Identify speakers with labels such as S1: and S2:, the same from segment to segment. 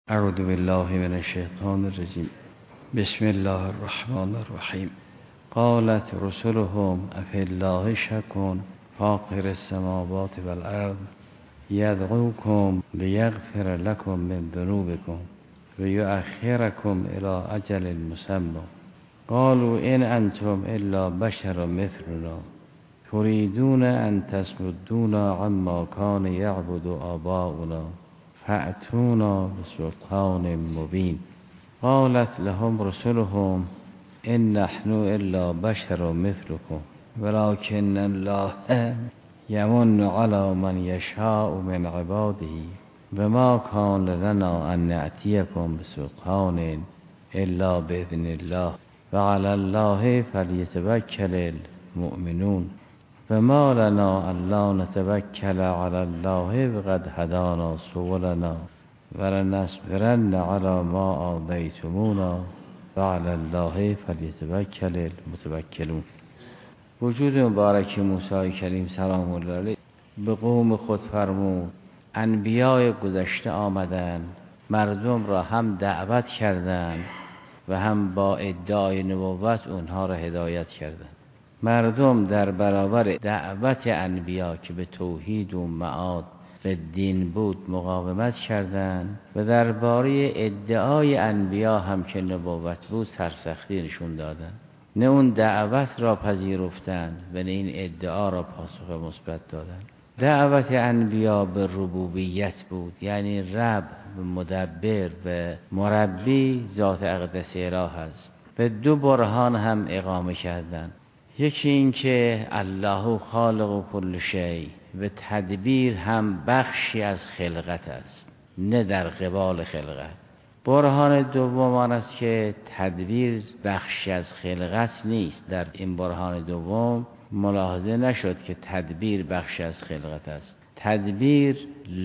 S1: اعوذ بالله من الشیطان الرجیم. بسم الله الرحمن الرحیم. قالت رسلهم افی الله شک فاطر السماوات والارض یدعوکم لیغفر لکم من ذنوبکم و یؤخرکم الی اجل مسمى قالوا ان انتم الا بشر مثلنا تريدون ان تصدونا عما كان يعبد آباؤنا فأتونا بسلطان مبين. قالت لهم رسلهم إن نحن إلا بشر مثلكم ولكن الله يمن على من يشاء من عباده وما كان لنا أن نأتيكم بسلطان إلا بإذن الله وعلى الله فليتوكل المؤمنون وما لنا ألا نتوكل على الله وقد هدانا سبلنا ولنصبرن على ما آذيتمونا وعلى الله فليتوكل المتوکلون. وجود مبارک موسی کریم سلام الله علیه به قوم خود فرمود انبیاء گذشته آمدند، مردم را هم دعوت کردند و هم با ادعای نبوت اونها را هدایت کردند. مردم در برابر دعوت انبیا که به توحید و معاد و دین بود مقاومت کردند و درباره ادعای انبیا هم که نبوت بود سرسختی نشون دادند. نه اون دعوت را پذیرفتند و نه این ادعا را پاسخ مثبت دادند. دعوت انبیا به ربوبیت بود، یعنی رب و مدبر و مربی ذات اقدس اله است. و دو برهان هم اقامه کردند. یکی این که الله خالق کل شیء و تدبیر هم بخشی از خلقت است، نه در قبال خلقت. برهان دوم آن است که تدبیر بخشی از خلقت نیست. در این برهان دوم ملاحظه نشد که تدبیر بخشی از خلقت است. تدبیر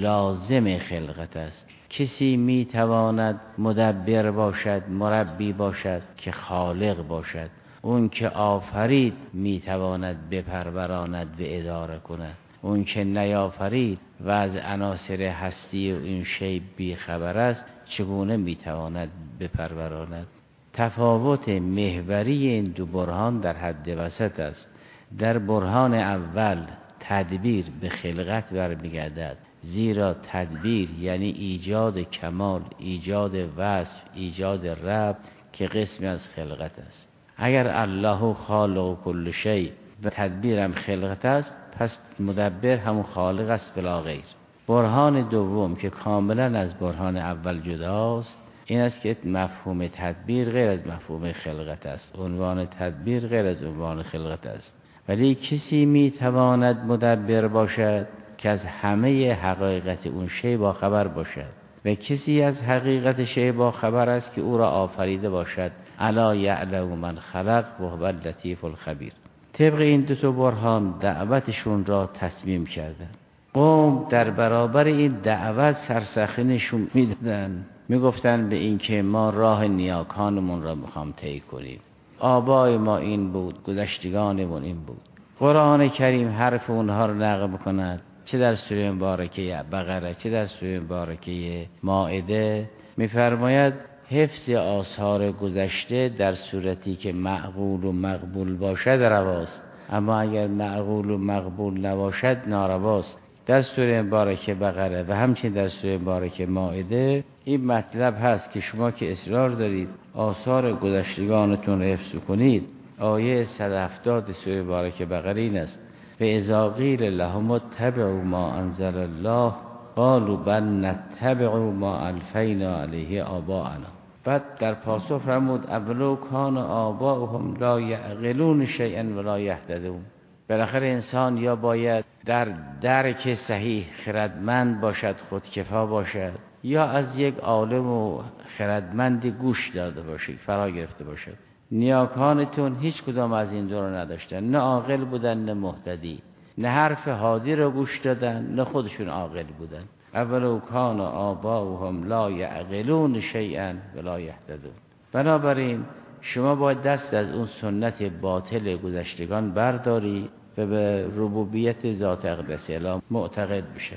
S1: لازم خلقت است. کسی میتواند مدبر باشد، مربی باشد که خالق باشد. اون که آفرید میتواند بپروراند و اداره کند. اون که نیافرید و از عناصر هستی و این شی بی خبر است چگونه میتواند بپروراند؟ تفاوت محوری این دو برهان در حد وسط است. در برهان اول تدبیر به خلقت برمیگردد، زیرا تدبیر یعنی ایجاد کمال، ایجاد وصف، ایجاد رب که قسمی از خلقت است. اگر الله خالق کل شیء و تدبیر هم خلقت است، پس مدبر همون خالق است بلا غیر. برهان دوم که کاملا از برهان اول جداست این است که مفهوم تدبیر غیر از مفهوم خلقت است، عنوان تدبیر غیر از عنوان خلقت است. ولی کسی میتواند مدبر باشد که از همه حقیقت اون شی با خبر باشد و کسی از حقیقت شی با خبر است که او را آفریده باشد. الا یعلم من خلق و هو اللطیف الخبیر. طبق این دو تا برهان دعوتشون را تصمیم کردند. قوم در برابر این دعوت سرسختی نشون میدادن، میگفتن به این که ما راه نیاکانمون را میخوام طی کنیم، آبای ما این بود، گذشتگانمون این بود. قرآن کریم حرف اونها را نقل میکند، چه در سوره مبارکه بقره چه در سوره مبارکه مائده. میفرماید حفظ آثار گذشته در صورتی که معقول و مقبول باشد رواست، اما اگر معقول و مقبول نباشد نارواست. در سوره مبارکه بقره و همچنین در سوره مبارکه مائده این مطلب هست که شما که اصرار دارید آثار گذشتگانتون حفظ کنید. آیه 170 سوره مبارکه بقره این است: و اذا قیل لهم اتبعوا ما انزل الله قالوا بل نتبع ما الفینا علیه آباءنا. بعد در پاسخ فرمود اولو کان آباؤهم لا یعقلون شیئا ولا یهتدون. بالاخره انسان یا باید در درک صحیح خردمند باشد، خودکفا باشد، یا از یک عالم و خردمند گوش داده باشد، فرا گرفته باشد. نیاکانتون هیچ کدام از این دو رو نداشتن، نه عاقل بودن نه مهتدی، نه حرف هادی رو گوش دادن نه خودشون عاقل بودن. اولو کان آباؤهم لا یعقلون شیئا ولا یهتدون. بنابراین شما باید دست از اون سنت باطل گذشتگان برداری و به ربوبیت ذات اقدس اله معتقد بشوید.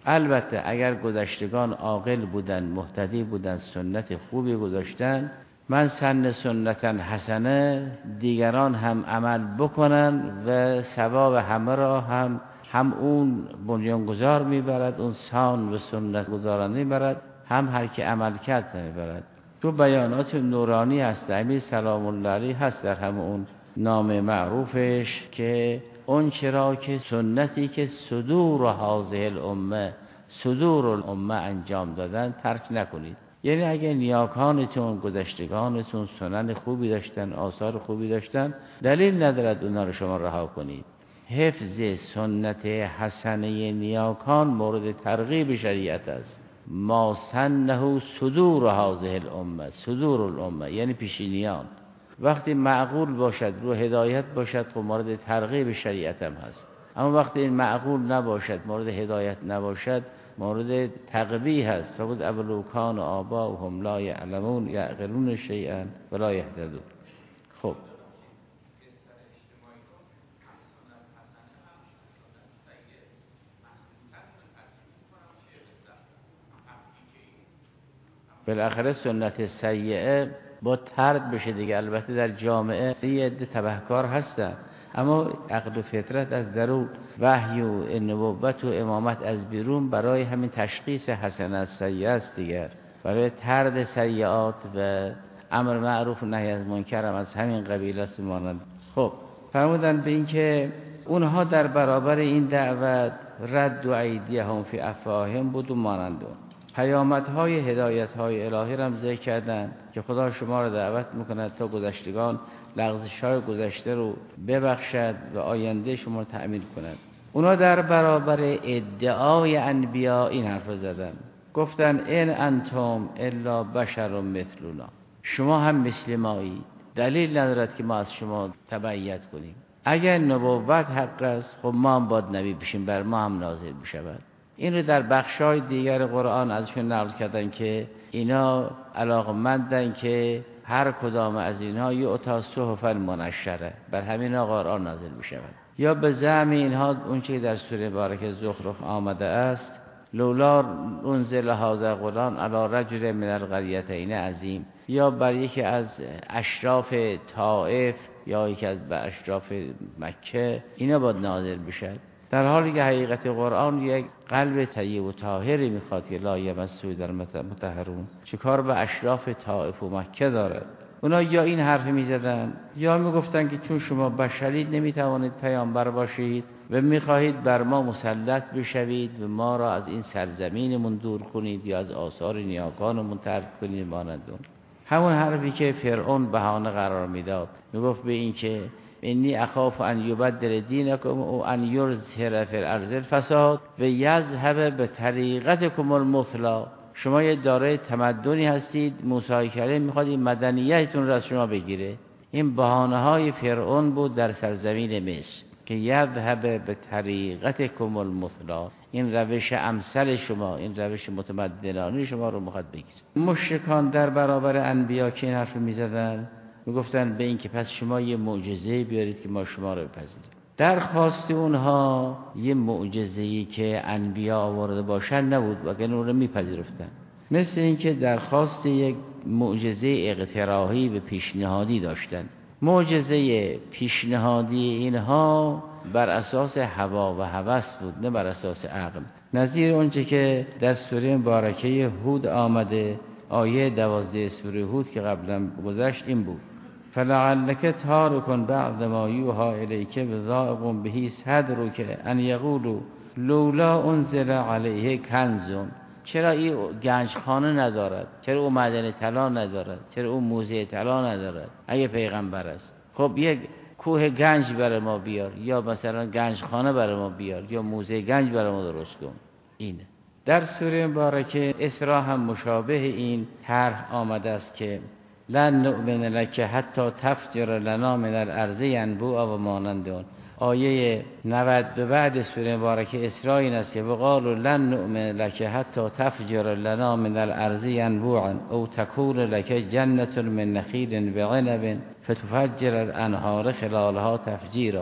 S1: البته اگر گذشتگان عاقل بودن، مهتدی بودن، سنت خوبی گذاشتن، من سن سنتن حسنه، دیگران هم عمل بکنن و ثواب همه را هم اون بنیانگذار میبرد، اون سان و سنت گذاران میبرد، هم هر که عمل کرد میبرد. تو بیانات نورانی هست، امیر سلام الله علیه هست در همون نام معروفش که اون چرا که سنتی که صدور هذه الامه، صدور الامه انجام دادن ترک نکنید. یعنی اگه نیاکانتون، گذشتگانتون سنن خوبی داشتن، آثار خوبی داشتن، دلیل ندارد اونا رو شما رها کنید. حفظ سنت حسنه نیاکان مورد ترغیب شریعت است. ما سنه صدور هذه الامه، صدور الامه یعنی پیشینیان. وقتی معقول باشد، رو هدایت باشد، خب مورد ترغیب شریعت هم هست. اما وقتی این معقول نباشد، مورد هدایت نباشد، مورد تقبیح هست. فقد اولو کان آباؤهم لا یعلمون یعقلون شیئا ولا یهتدون. خب بالاخره سنت سیئه با طرد بشه دیگه. البته در جامعه یه عده تبهکار هستن، اما عقل و فطرت از درون، وحی و نبوت و امامت از بیرون برای همین تشخیص حسن از سیئه است دیگر، برای طرد سیئات و امر معروف و نهی از منکر هم از همین قبیل است مانند. خب فرمودن به این که اونها در برابر این دعوت رد و ایدیهم فی افواههم بود و مانند اون. پیامدهای هدایت‌های الهی را هم ذکر کردن که خدا شما را دعوت میکند تا گذشتگان لغزش‌های گذشته رو ببخشد و آینده شما رو تأمین کند. اونا در برابر ادعای انبیا این حرف زدن، گفتن ان انتم الا بشر مثلنا، شما هم مثل مایید، دلیل ندارد که ما از شما تبعیت کنیم. اگر نبوت حق است، خب ما هم باید نبی بشیم، بر ما هم نازل بشود. این رو در بخشای دیگر قرآن ازشون نقل کردن که اینا علاقمندن که هر کدام از اینها یعطی صحفا منشره، بر همین قرآن نازل میشود. یا به زعم اینها اون چیزی در سوره مبارکه زخرف آمده است، لولا انزل هذا القرآن علی رجل من القریتین عظیم، یا بر یکی از اشراف طائف یا یکی از اشراف مکه اینا باید نازل بشد. در حالی که حقیقت قرآن یک قلب طیب و طاهری میخواد که لا یمسه در مطهرون. چه کار به اشراف طائف و مکه دارد؟ اونا یا این حرف میزدن یا میگفتن که چون شما بشرید نمیتوانید پیامبر باشید و میخواهید بر ما مسلط بشوید و ما را از این سرزمینمون دور کنید یا از آثار نیاکانمون طرد کنید مانند اون. همون حرفی که فرعون بهانه قرار میداد، میگفت به این که انی اخاف ان یبدل دینکم او ان یظهر فی الارض الفساد و یذهب بطریقتکم المثلی. شما یه دارای تمدنی هستید، موسی کلیم میخواد این مدنیتتون را از شما بگیره. این بهانه های فرعون بود در سرزمین مصر که یذهب بطریقتکم المثلی، این روش امثل شما، این روش متمدنانه شما رو میخواد بگیره. مشرکان در برابر انبیا که این حرف میزدن میگفتن به این که پس شما یه معجزه بیارید که ما شما رو بپذیریم. درخواست اونها یه معجزه‌ای که انبیا آورده باشن نبود، وگرنه اون رو میپذیرفتن. مثل این که درخواست یک معجزه اقتراحی و پیشنهادی داشتن. معجزه پیشنهادی اینها بر اساس هوا و هوس بود، نه بر اساس عقل. نظیر اونچه که در سوره مبارکه هود آمده، آیه 12 سوره هود که قبلا گذشت این بود: فلعلک تارک بعد ما یوحی الیک بضائق به صدرک ان یقولوا لولا انزل علیه کنز. چرا این گنجخانه ندارد؟ چرا او معدن طلا ندارد؟ چرا او موزه طلا ندارد اگه پیغمبر است؟ خب یک کوه گنج برای ما بیار، یا مثلا گنجخانه برای ما بیار، یا موزه گنج برای ما درست کن. اینه. در سوره مبارکه اسراء هم مشابه این طرح آمده است که لن نؤمن لک حتی تفجر لنا من الارض ینبوعا و مانند اون. آیه 90 به بعد سوره مبارکه اسراء این است که وقالوا لن نؤمن لک حتی تفجر لنا من الارض ینبوعا او تکون لک جنة من نخیل وعنب فتفجر الانهار خلالها تفجیرا.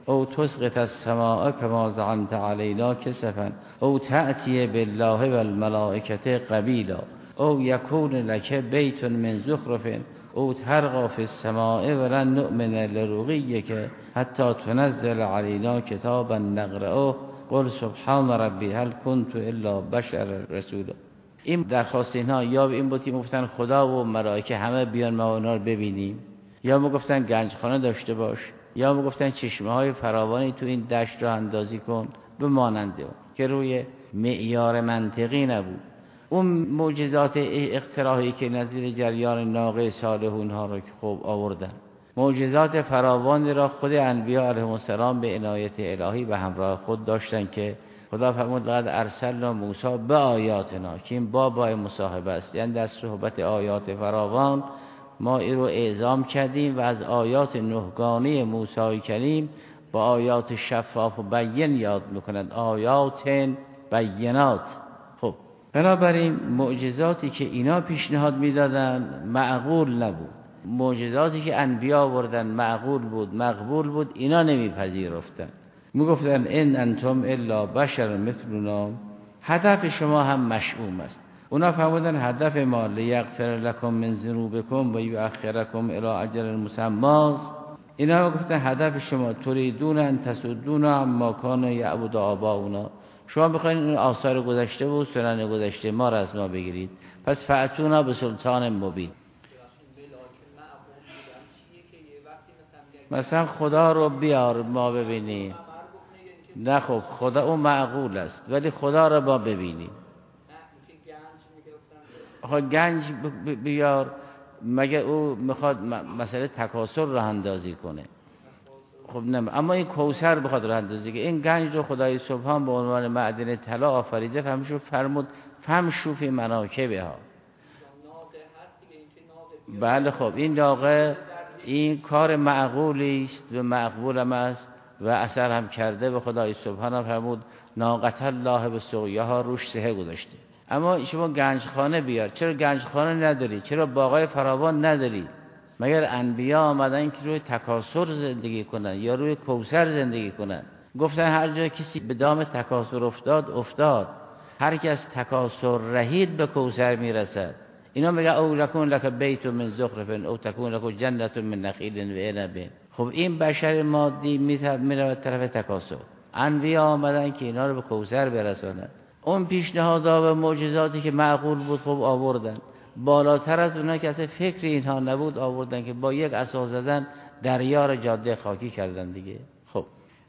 S1: او تسقط السماء كما زعمت علينا كسفا او تأتي بالله والملائكة قبيلا او يكون لك بيت من زخرف او ترقى في السماء ولن نؤمن لرقيك حتى تنزل علينا كتابا نقرأه قل سبحان ربی هل كنت الا بشر رسولا. این درخواست اینها یا این بود که گفتن خدا و ملائکه همه بیان ما اونا رو ببینیم، یا ما گفتن گنجخانه داشته باش، یا ما گفتن چشمه های فراوانی تو این دشت رو اندازی کن به ماننده که روی معیار منطقی نبود. اون معجزات اختراعی که نظیر جریان ناقه صالحون ها رو که خوب آوردن، معجزات فراوانی را خود انبیاء علیهم السلام به عنایت الهی به همراه خود داشتن که خدا فرمود لقد ارسلنا موسی به آیاتنا، که این بابای مصاحبه است، یعنی در صحبت آیات فراوان ما این رو اعزام کردیم و از آیات نهگانی موسی کلیم با آیات شفاف و بین یاد میکنند، آیات بینات. خب بنابراین معجزاتی که اینا پیشنهاد میدادن معقول نبود، معجزاتی که انبیا آوردن معقول بود مقبول بود، اینا نمیپذیرفتن، میگفتن ان انتم الا بشر مثلنا، هدف شما هم مشؤوم است. اونا فرمودن هدف ما لیغفر لکم من ذنوبکم و یؤخرکم الی اجل مسمی، اینا گفتن هدف شما تریدون ان تصدونا عما کان یعبد آباؤنا، شما میخواین این آثار گذشته و سنن گذشته ما را از ما بگیرید، پس فأتونا به سلطان مبین. مثلا خدا رو بیار ما ببینیم، نه خب خدا اون معقول است ولی خدا رو ما ببینیم. گنج بیار، مگه او میخواد مسئله تکاسر راه اندازی کنه؟ خب نه، اما این کوثر بخواد راه اندازی که این گنج رو خدای سبحان به عنوان معدن طلا آفریده، فهمشو فرمود فمشو فی مناکبها. بله خب این ناقه این کار معقولی است و مقبول هم است و اثر هم کرده و خدای سبحان فرمود ناقة الله به سقیاها روش سهه گذاشته. اما شما گنجخانه بیار، چرا گنجخانه نداری؟ چرا باغای فراوان نداری؟ مگر انبیا آمدن که روی تکاسر زندگی کنن یا روی کوثر زندگی کنن؟ گفتن هر جا کسی به دام تکاسر افتاد، هر کس تکاسر رهید به کوثر میرسد. اینا میگه او لکون لک بیت من زخرف او تکون لک جنت من نخیل و عنب. خب این بشر مادی میره طرف تکاسر، انبیا آمدن که اینا رو به کوثر برسونن. اون پیشنهادها و معجزاتی که معقول بود خب آوردن، بالاتر از اونها که اصلا فکر اینها نبود آوردن که با یک عصا زدن دریا رو جاده خاکی کردن دیگه. خب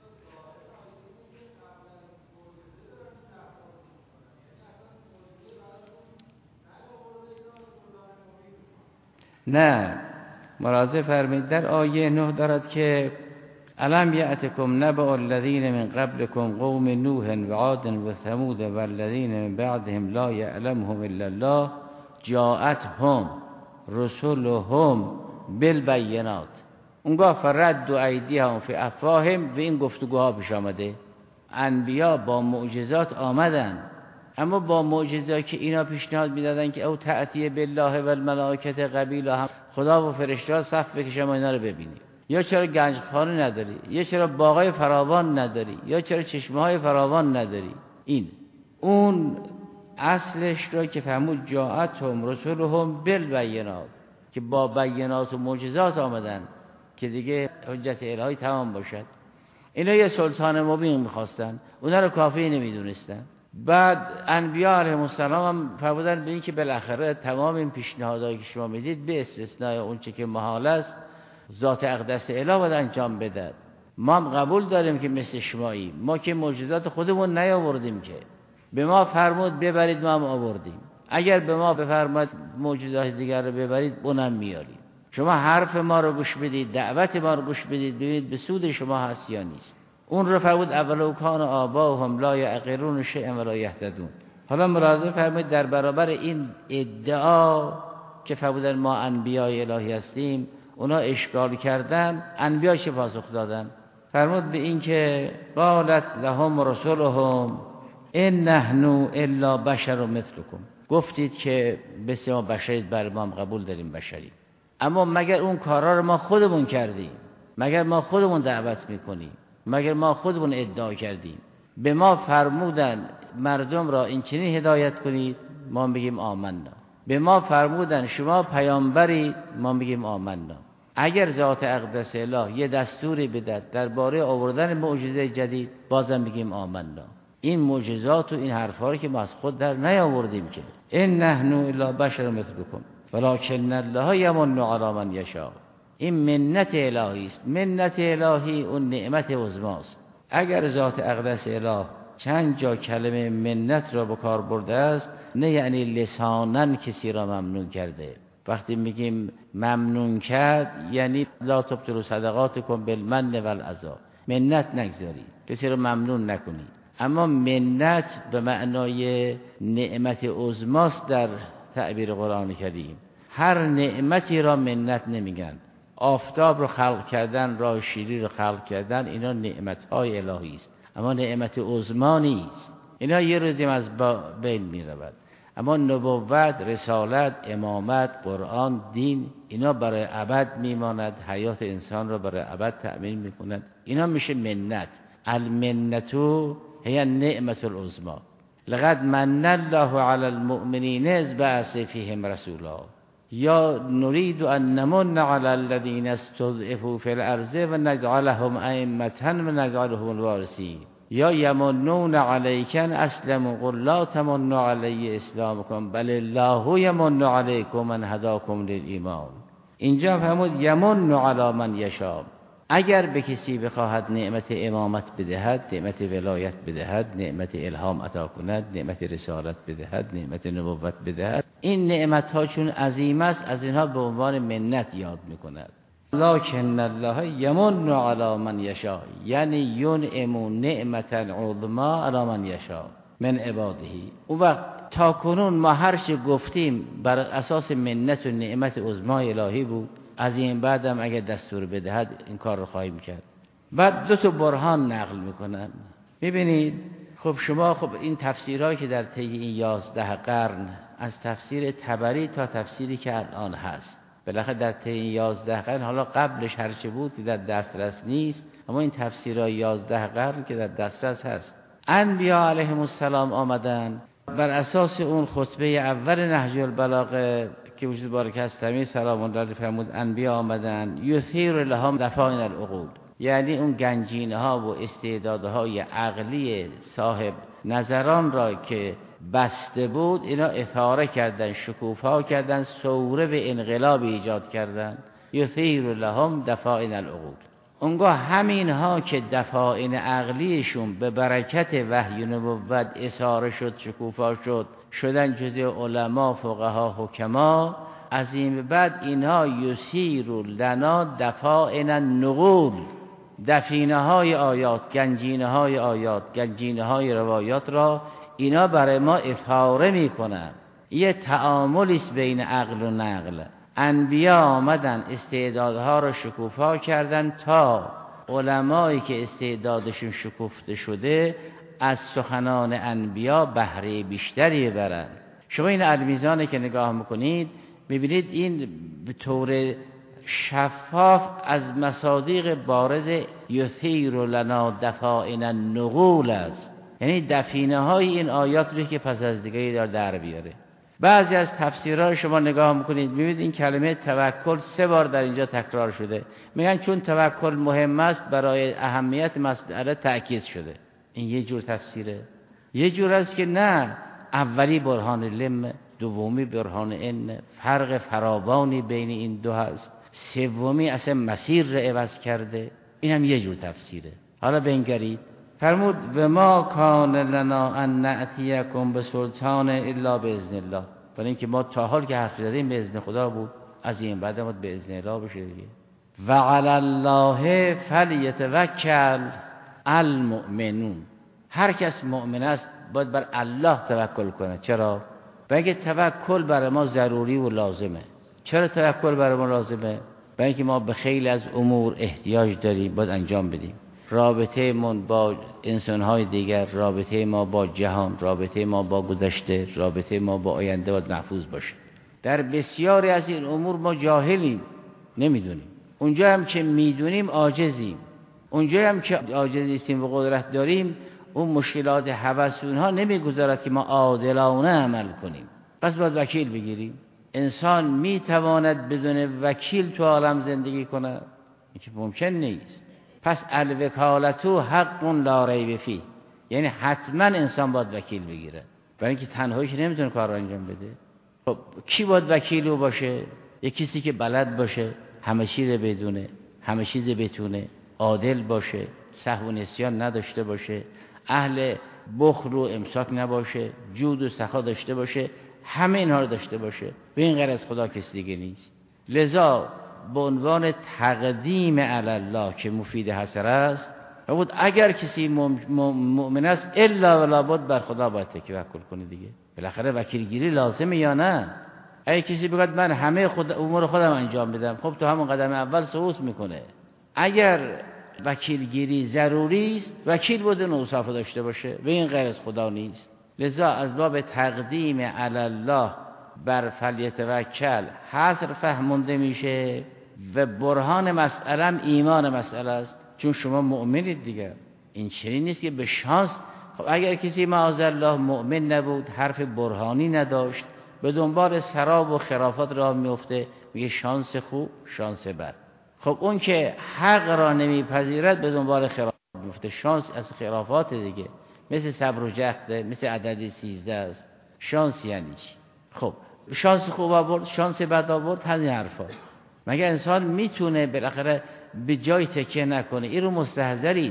S1: نه، ملاحظه فرمایید در آیه 9 دارد که الم یأتکم نبأ الذین من قبلکم قوم نوح و عاد و ثمود و الذین من بعدهم لا یعلمهم الا الله جاءتهم رسلهم بالبینات. اونگاه فرد و ایدیهم فی افواههم و این گفتگوها پیش آمده. انبیا با معجزات آمدن، اما با معجزاتی که اینا پیشنهاد میدادن که او تأتی بالله و الملائکه قبیلا، هم خدا و فرشته‌ها صف بکشن ما اینا رو ببینیم. یا چرا گنجخانه نداری، یا چرا باغای فراوان نداری، یا چرا چشمه‌های فراوان نداری؟ این اون اصلش را که فرمود جاءتهم رسلهم بالبینات، که با بینات و معجزات آمدن که دیگه حجت الهی تمام باشد. اینا یه سلطان مبین می‌خواستن، اونا رو کافی نمی‌دونستن. بعد انبیاء علیهم السلام هم فرمودن به این که بالاخره تمام این پیشنهادایی که شما میدید به استثنای اون چه که محال است ذات اقدس اله باید انجام بده. ما هم قبول داریم که مثل شمایی، ما که معجزات خودمون نیاوردیم، که به ما فرمود ببرید ما هم آوردیم. اگر به ما بفرماد معجزات دیگر رو ببرید اونم میاریم. شما حرف ما رو گوش بدید، دعوت ما رو گوش بدید، ببینید به سود شما هست یا نیست. اون رو فرمود اولو کان آباهم لا یعقلون شیئا ولا یهتدون. حالا ملاحظه فرمایید در برابر این ادعا که فرمودن ما انبیای الهی هستیم، اونا اشکال کردن. انبیا چه پاسخ دادن؟ فرمود به این که قالت لهم رسولهم ان نحن الا بشر مثلکم، گفتید که بسیار بشرید، بر ما هم قبول داریم بشری، اما مگر اون کارا رو ما خودمون کردیم؟ مگر ما خودمون دعوت میکنیم؟ مگر ما خودمون ادعا کردیم؟ به ما فرمودن مردم را این چنین هدایت کنید، ما میگیم آمنا. به ما فرمودن شما پیامبرید، ما میگیم آمنا. اگر ذات اقدس اله یه دستوری بده درباره آوردن معجزه جدید، بازم میگیم آمنا. این معجزات و این حرفا رو که ما از خود در نیاوردیم که. ان نحن الا بشر مثلکم ولکن الله یمن علی من یشاء. این منت الهی است. منت الهی اون نعمت عظماست. اگر ذات اقدس اله چند جا کلمه منت را به کار برده است، نه یعنی لساناً کسی را ممنون کرده. وقتی میگیم ممنون کرد یعنی لا تبطلوا صدقاتکم بالمن والأذی، منت نگذارید، کسی را ممنون نکنید. اما منت به معنای نعمت عظماست در تعبیر قرآن کریم. هر نعمتی را منت نمیگن. آفتاب رو خلق کردن، راه شیری رو خلق کردن، اینا نعمت‌های الهی است، اما نعمت عظما نیست. اینا یه روزی از بین می‌رود. اما نبوت، رسالت، امامت، قرآن، دین، اینا برای ابد میماند، حیات انسان را برای ابد تأمین میکند. اینا میشه منت. المنتو هی النعمت العظما. لقد من الله علی المؤمنین اذ بعث فیهم رسولا یا نرید ان نمن علی الذین استضعفوا فی الارض و نجعلهم ائمة و نجعلهم الوارثین یا یمنون علیکن اسلموا قل لا تمنوا علی اسلامکم بل الله یمن علیکم من هداکم للایمان. اینجا فرمود یمن علی من یشاء. اگر به کسی بخواهد نعمت امامت بدهد، نعمت ولایت بدهد، نعمت الهام عطا کند، نعمت رسالت بدهد، نعمت نبوت بدهد، این نعمت ها چون عظیم است از اینها به عنوان منت یاد میکند. لکن الله یمن علی من یشاء، یعنی ینعم نعمتا عظما علی من یشاء من عباده. اون وقت تا کنون ما هر چه گفتیم بر اساس منت و نعمت عظمای الهی بود. از این بعدم اگر دستور بدهد این کار رو خواهیم کرد. بعد دو تا برهان نقل میکنن. میبینید خب شما این تفسیرهایی که در طی این 11 قرن از تفسیر طبری تا تفسیری که الان هست، بالاخره در طی این 11 قرن، حالا قبلش هرچه بود که در دسترس نیست، اما این تفسیرهای 11 قرن که در دسترس هست. انبیا علیهم السلام آمدن بر اساس اون خطبه اول نهج البلاغه که وجود بارک هستمی سلام الله علیه فرمود انبیا آمدن یثیر لهم دفائن العقول، یعنی اون گنجینه ها و استعدادهای عقلی صاحب نظران را که بسته بود اینا اثاره کردن، شکوفا کردن، ثوره به انقلاب ایجاد کردن. یثیر لهم دفائن العقول. اونگاه همین ها که دفائن عقلیشون به برکت وحی و نبوت اثاره شد، شکوفا شد، شدن جزء علما، فقها، حکما، از این بعد اینها یسیر لنا دفائن النقول، دفینه های آیات، گنجینه های آیات، گنجینه های روایات را اینا برای ما اثاره میکنن. یه تعاملی است بین عقل و نقل. انبیا آمدن استعدادها را شکوفا کردن تا علمایی که استعدادشون شکفته شده از سخنان انبیا بهره بیشتری برن. شما این المیزانی که نگاه میکنید میبینید این به طور شفاف از مصادیق بارز یثیر لنا دفائن النقول است، یعنی دفینه های این آیات رو که پس از دیگری دار در بیاره. بعضی از تفسیرها شما نگاه میکنید میبینید این کلمه توکل 3 بار در اینجا تکرار شده. میگن چون توکل مهم است برای اهمیت مسئله تأکید شده. این یه جور تفسیره. یه جور است که نه، اولی برهان لم، دومی برهان ان، فرق فراوانی بین این دو هست، سومی اصلا مسیر را عوض کرده. این هم یه جور تفسیره. حالا بنگرید فرمود و ما کان لنا ان نأتیکم بسلطان الا باذن الله، برای اینکه ما تا حال که حرف زدیم به اذن خدا بود، از این بعد ما به اذن الله بشه دیگه. و علی الله فلیتوکل المؤمنون. هر کس مؤمن است باید بر الله توکل کنه. چرا؟ بلکه توکل برای ما ضروری و لازمه. چرا توکل برای ما لازمه؟ برای اینکه ما به خیلی از امور احتیاج داریم، باید انجام بدیم. رابطه من با انسان‌های دیگر، رابطه ما با جهان، رابطه ما با گذشته، رابطه ما با آینده باید محفوظ باشه. در بسیاری از این امور ما جاهلیم، نمیدونیم. اونجا هم که میدونیم عاجزیم. اونجایی هم که عاجز نیستیم و قدرت داریم، اون مشکلات هوس اونها نمیگذارد که ما عادلانه عمل کنیم. پس باید وکیل بگیریم. انسان میتواند بدون وکیل تو عالم زندگی کند؟ این که ممکن نیست. پس الوکالتو حق لا ریب فیه، یعنی حتما انسان باید وکیل بگیره، برای اینکه تنهاییش نمیتونه کار رو انجام بده. خب کی باید وکیل او باشه؟ یک کسی که بلد باشه، همه چیز بدونه، همه چیز بتونه، عادل باشه، سهو و نسیان نداشته باشه، اهل بخل و امساک نباشه، جود و سخا داشته باشه، همه اینها رو داشته باشه. به این غیر از خدا کسی دیگه نیست. لذا به عنوان تقدیم علی الله که مفید حسر است، بود اگر کسی مؤمن است الا ولا بد بر خدا باید توکل کنه دیگه. بالاخره وکیلگیری لازمه یا نه؟ اگه کسی بگه من همه امور خودم انجام بدم، خب تو همون قدم اول سقوط میکنه. اگر وکیلگیری ضروری است، وکیل بوده اوصاف داشته باشه، و این غیر از خدا نیست. لذا از باب تقدیم علی الله بر فلیتوکل حصر فهمونده میشه و برهان مسئله ایمان مسئله است، چون شما مؤمنید دیگه. این چنین نیست که به شانس. خب اگر کسی معاذالله مؤمن نبود، حرف برهانی نداشت، به دنبال سراب و خرافات راه میفته، میگه شانس خوب شانس بد. خب اون که حق را نمیپذیرد به دنبال خرافات میفته. شانس از خرافات دیگه، مثل صبر و جهده، مثل عدد 13 است. شانس یعنی چی؟ خب شانس خوب آورد، شانس بد آورد، همین حرفا. مگه انسان میتونه بالاخره به جای تکیه نکنه؟ این رو مستحضرید.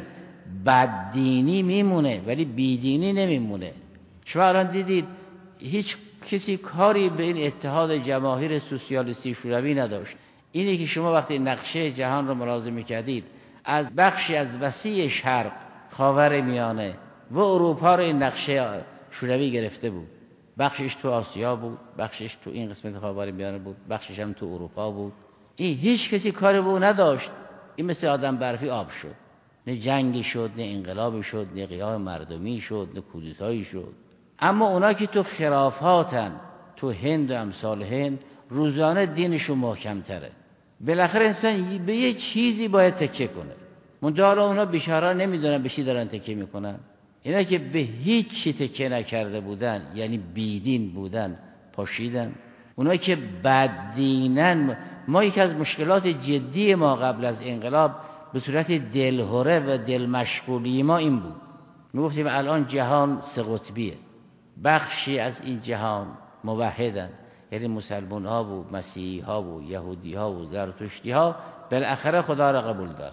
S1: بددینی میمونه ولی بیدینی نمیمونه. شما الان دیدید هیچ کسی کاری به این اتحاد جماهیر سوسیالیستی شوروی نداشت. اینی که شما وقتی نقشه جهان رو ملاحظه میکردید، از بخشی از وسیع شرق، خاور میانه و اروپا رو این نقشه شوروی گرفته بود. بخشش تو آسیا بود، بخشش تو این قسمت خاور میانه بود، بخشش هم تو اروپا بود. این هیچ کسی کاری به اون نداشت. این مثل آدم برفی آب شد. نه جنگی شد، نه انقلابی شد، نه قیام مردمی شد، نه کودتایی شد. اما اونا که تو خرافاتن، تو هند و امثال هند، روزانه دینشون محکم تره. بالاخره انسان به یه چیزی باید تکیه کنه. منتها اونا بیچاره‌ها نمیدونن به چی دارن تکیه میکنن. اینا که به هیچ چی تکیه نکرده بودن، یعنی بیدین بودن، پاشیدن. اونا که بددینن. ما یک از مشکلات جدی ما قبل از انقلاب به صورت دلهره و دلمشغولی ما این بود. میگفتیم الان جهان سه قطبیه. بخشی از این جهان موحدن، یعنی مسلمان ها و مسیحی ها و یهودی ها و زرتشتی ها بالاخره خدا را قبول دارن.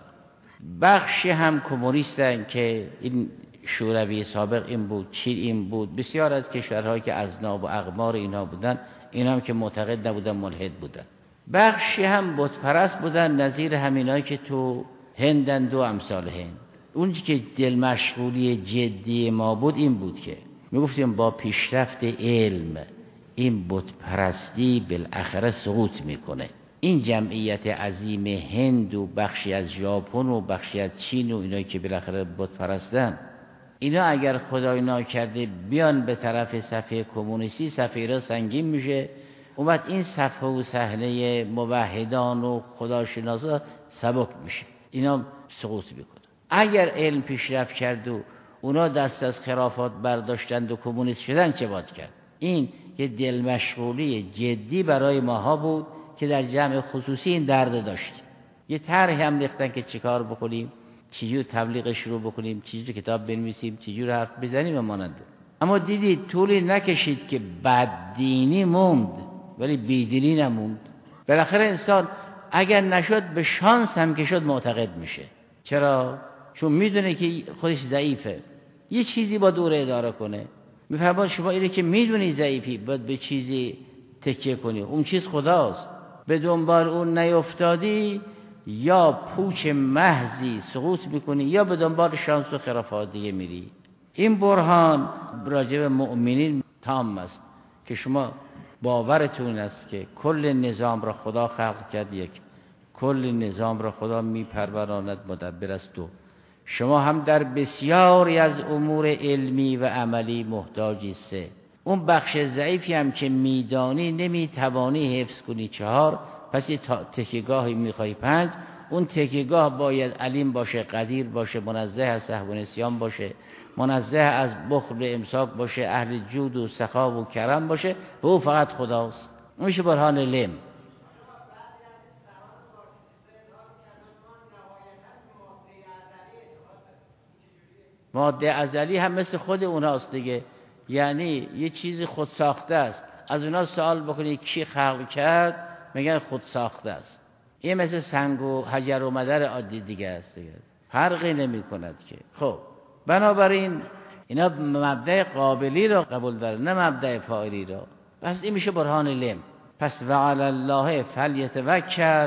S1: بخشی هم کمونیستن که این شوروی سابق این بود، چین این بود، بسیار از کشورهایی که ازناب و اقمار اینا بودن، اینا هم که معتقد نبودن، ملحد بودن. بخشی هم بت پرست بودن، نظیر همینایی که تو هندند و امثال هند. اون که دل مشغولی جدی ما بود این بود که میگفتیم با پیشرفت علم این بت پرستی بالاخره سقوط میکنه. این جمعیت عظیم هند و بخشی از ژاپن و بخشی از چین و اینایی که بالاخره بت پرستن، اینا اگر خدای ناکرده بیان به طرف صفحه کمونیستی، صفحه را سنگین میشه. اومد این صفحه و صحنه موحدان و خداشناسا سبک میشه، اینا سقوط میکنه. اگر علم پیشرفت کرد و اونا دست از خرافات برداشتند و کمونیست شدن، چه باید کرد؟ این یه دل مشغولی جدی برای ماها بود که در جمع خصوصی این درد داشت. یه طرحی هم ریختن که چیکار بکنیم، چجور تبلیغ شروع بکنیم، چجور کتاب بنویسیم، چجور حرف بزنیم و مانند. اما دیدید طولی نکشید که بددینی موند ولی بیدینی نموند. بالاخره انسان اگر نشد به شانس هم که شد معتقد میشه. چرا؟ چون میدونه که خودش ضعیفه، یه چیزی با دوره اداره کنه. میفهمید شما اینه که میدونی ضعیفی، باید به چیزی تکیه کنی، اون چیز خداست. به دنبال اون نیفتادی یا پوچ محضی سقوط میکنی یا به دنبال شانس و خرافات دیگه میری. این برهان راجع به مؤمنین تام است که شما باورتون است که کل نظام را خدا خلق کرد یک، کل نظام را خدا میپروراند، مدبر است. دو، شما هم در بسیاری از امور علمی و عملی محتاجی. سه، اون بخش ضعیفی هم که میدانی نمیتوانی حفظ کنی. چهار، پس یه تکیه‌گاهی میخوای. پنج،
S2: اون تکیهگاه باید علیم باشه، قدیر باشه، منزه از سهو و نسیان باشه، منزه از بخل و امساک باشه، اهل جود و سخا و کرم باشه، به او فقط خداست. اون میشه برهان لم. ماده ازلی هم مثل خود اوناست دیگه، یعنی یه چیزی خود ساخته است. از اونا سوال بکنی کی خلق کرد، میگن خود ساخته است. این مثل سنگ و حجر و مدر عادی دیگه است دیگه، فرقی نمی کند که. خب بنابراین اینا مبدأ قابلی را قبول داره، نه مبدأ فاعلی را. پس این میشه برهان لم. پس وعلی الله فلیتوکل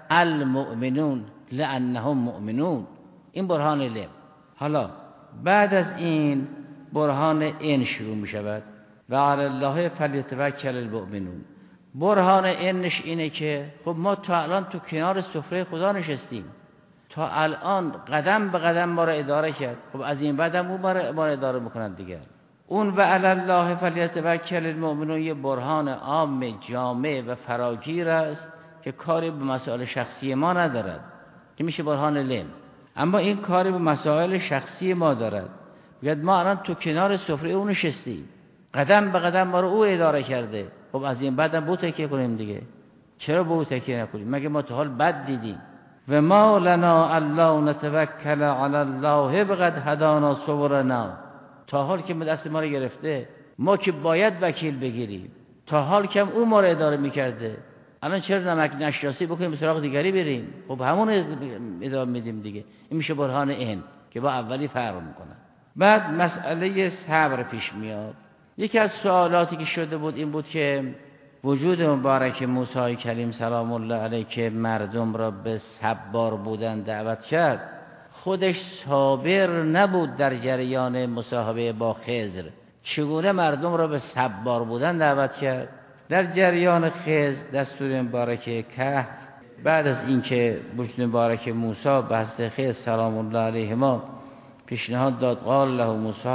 S2: المؤمنون لانهم مؤمنون، این برهان لم. حالا بعد از این برهان ان شروع می شود. وعلی الله فلیتوکل المؤمنون. برهان انش اینه که خب ما تا الان تو کنار سفره خدا نشستیم، تا الان قدم به قدم ما را اداره کرد، خب از این بعد هم اون ما را اداره میکنن دیگه. اون وعلی الله فلیتوکل المؤمنون یه برهان عام جامع و فراگیر است که کاری به مسائل شخصی ما ندارد، که میشه برهان لم. اما این کاری به مسائل شخصی ما دارد. بگید ما الان تو کنار سفره اون نشستیم، قدم به قدم ما رو او اداره کرده، خب از این بعد هم به او تکیه کنیم دیگه. چرا به او تکیه نکنیم؟ مگه ما تا حال بد دیدیم؟ و ما لنا الا نتوکل علی الله بقد هدانا سبلنا. تا حال که دست ما رو گرفته، ما که باید وکیل بگیریم، تا حال که او ما رو اداره میکرده، الان چرا نمک نشناسی بکنیم به سراغ دیگری بریم؟ خب همون ادامه میدیم دیگه. این میشه برهان این که با اولی فرق میکنه. بعد مسئله صبر پیش میاد. یکی از سوالاتی که شده بود این بود که وجود مبارک موسی کلیم سلام الله علیه که مردم را به صبار بودن دعوت کرد، خودش صابر نبود در جریان مصاحبه با خضر، چگونه مردم را به صبار بودن دعوت کرد؟ در جریان خضر دستور مبارک کهف، بعد از اینکه وجود مبارک موسی به حضرت خضر سلام الله علیهما پیشنهاد داد، قال له موسی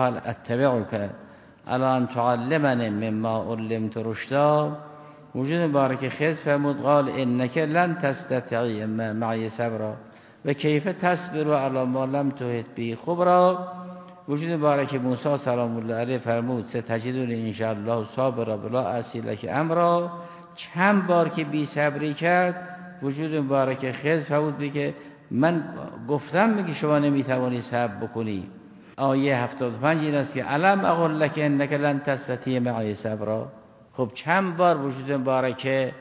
S2: اتبعک الا ان تعلمنی مما علمت رشدا، وجود مبارک خضر فرمود قال انک لن تستطیع معی صبرا و کیف تصبر علی ما لم تحط به خبرا. وجود مبارک موسی سلام الله علیه فرمود ستجدونی ان شاء الله صابرا بلا اعصی لک امرا. چند بار که بی صبری کرد، وجود مبارک خضر فرمود که من گفتم میگه شما نمیتوانی صبر بکنی. آیه 75 این است که علم اقول لک انک لن تستطیع معی صبرا. خب چند بار وجود مبارک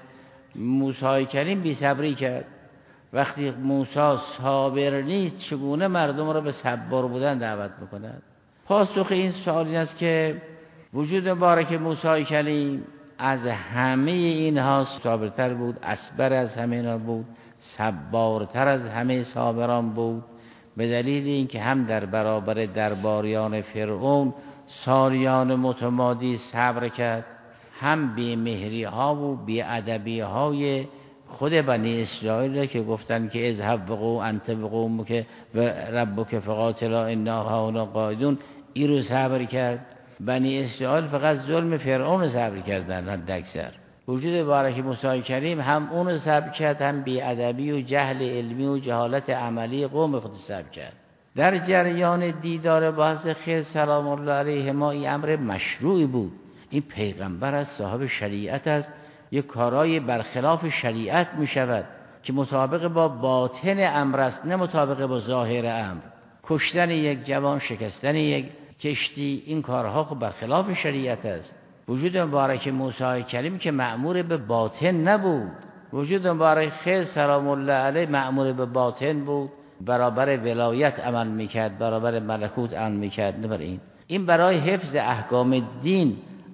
S2: موسی کریم بی صبری کرد. وقتی موسی صابر نیست، چگونه مردم را به صبر بودن دعوت میکند؟ پاسخ این سوال این است که وجود مبارک موسی کلیم از همه اینها صابرتر بود، اصبر از همه اینها بود، صبارتر از همه صابران بود، به دلیل اینکه هم در برابر درباریان فرعون سالیان متمادی صبر کرد، هم بی مهری ها و بی ادبی های خود بنی اسرائیل که گفتن که اذهب بقو انت بقومک و ربک فقاتلا انا هاهنا قاعدون، این رو صبر کرد. بنی اسرائیل فقط ظلم فرعون صبر کردن حد اکثر. وجود مبارک موسی کریم هم اون صبر کرد، هم بی ادبی و جهل علمی و جهالت عملی قوم خود صبر کرد. در جریان دیدار با حضرت خضر سلام الله علیه ما این امر مشروعی بود. این پیغمبر از صاحب شریعت است، یک کارای برخلاف شریعت می شود که مطابق با باطن امر است، نه مطابق با ظاهر امر. کشتن یک جوان، شکستن یک کشتی، این کارها خب برخلاف شریعت است. وجود مبارک موسی کلیم که مأمور به باطن نبود، وجود مبارک خضر سلام الله علیه مأمور به باطن بود، برابر ولایت عمل میکرد، برابر ملکوت عمل میکرد. نبر این برای حفظ احکام دین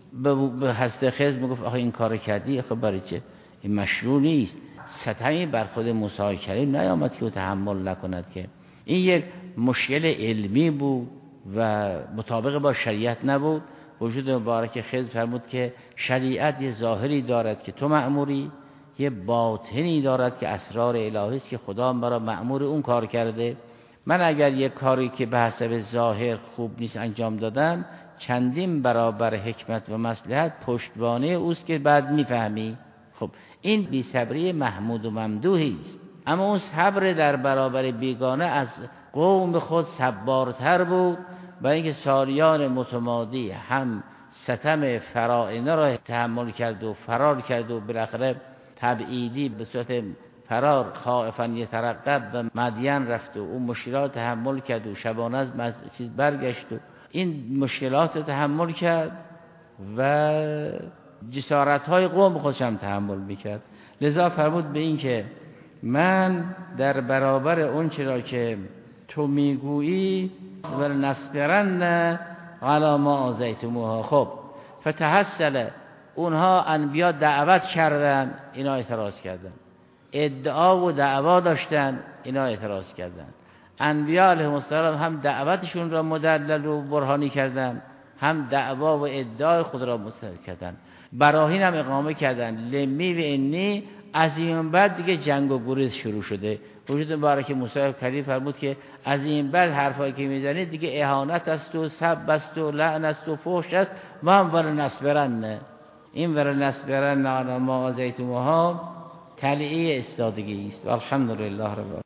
S2: به حضرت خضر میگفت آخه این کار کردی، آخه برای چه؟ این مشروع نیست. ستمی بر خود موسی کلیم نیامد که او تحمل نکند، که این یک مشکل علمی بود و مطابق با شریعت نبود. وجود مبارک خضر فرمود که شریعت یه ظاهری دارد که تو مأموری، یه باطنی دارد که اسرار الهی است که خدا مرا مأمور اون کار کرده. من اگر یک کاری که به حسب ظاهر خوب نیست انجام دادم، چندین برابر حکمت و مصلحت پشتوانه اوست که بعد میفهمی. خب این بی‌صبری محمود و ممدوحی است. اما اون صبر در برابر بیگانه از قوم خود صبارتر بود، برای اینکه سالیان متمادی هم ستم فراعنه را تحمل کرد و فرار کرد و بالاخره تبعیدی به صورت فرار خائفا یترقب و مدین رفت و اون مشکلات تحمل کرد و شبانه از چیز برگشت و این مشکلات رو تحمل کرد و جسارت‌های قوم خودش هم تحمل میکرد. لذا فرمود به این که من در برابر اون چرا که تو میگویی و نصبرن علی ما آذیتموها. خب فتحصل اونها انبیا دعوت کردن، اینا اعتراض کردن، ادعا و دعوا داشتن، اینا اعتراض کردن. انبیا علیهم السلام هم دعوتشون را مدلل و برهانی کردن، هم دعوا و ادعای خود را مستند کردن، براهین هم اقامه کردن. لمی و انی از این بعد دیگه جنگ و گریز شروع شده. وجود مبارک موسی کلیم فرمود که از این بعد حرفایی که میزنید دیگه اهانت است و سب است و لعن است و فحش است. ما هم ولنصبرن، این ولنصبرن علی ما آذیتموها تلیه استادگی است. والحمدلله رب العالمین.